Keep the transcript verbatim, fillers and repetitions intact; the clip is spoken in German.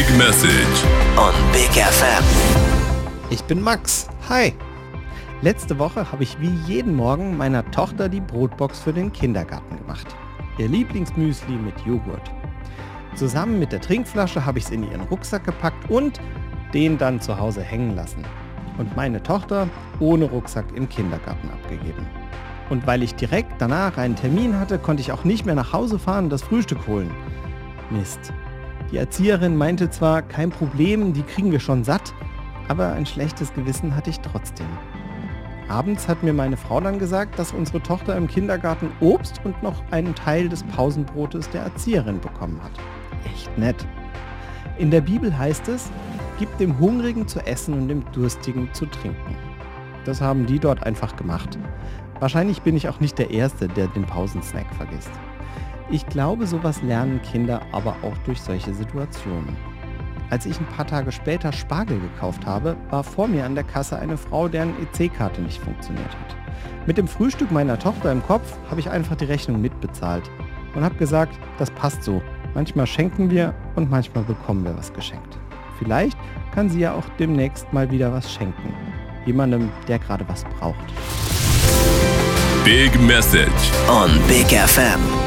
Big Message on Big F M. Ich bin Max. Hi. Letzte Woche habe ich wie jeden Morgen meiner Tochter die Brotbox für den Kindergarten gemacht. Ihr Lieblingsmüsli mit Joghurt. Zusammen mit der Trinkflasche habe ich es in ihren Rucksack gepackt und den dann zu Hause hängen lassen. Und meine Tochter ohne Rucksack im Kindergarten abgegeben. Und weil ich direkt danach einen Termin hatte, konnte ich auch nicht mehr nach Hause fahren und das Frühstück holen. Mist. Die Erzieherin meinte zwar, kein Problem, die kriegen wir schon satt, aber ein schlechtes Gewissen hatte ich trotzdem. Abends hat mir meine Frau dann gesagt, dass unsere Tochter im Kindergarten Obst und noch einen Teil des Pausenbrotes der Erzieherin bekommen hat. Echt nett. In der Bibel heißt es, gib dem Hungrigen zu essen und dem Durstigen zu trinken. Das haben die dort einfach gemacht. Wahrscheinlich bin ich auch nicht der Erste, der den Pausensnack vergisst. Ich glaube, sowas lernen Kinder aber auch durch solche Situationen. Als ich ein paar Tage später Spargel gekauft habe, war vor mir an der Kasse eine Frau, deren E C-Karte nicht funktioniert hat. Mit dem Frühstück meiner Tochter im Kopf habe ich einfach die Rechnung mitbezahlt und habe gesagt, das passt so. Manchmal schenken wir und manchmal bekommen wir was geschenkt. Vielleicht kann sie ja auch demnächst mal wieder was schenken. Jemandem, der gerade was braucht. Big Message on Big F M.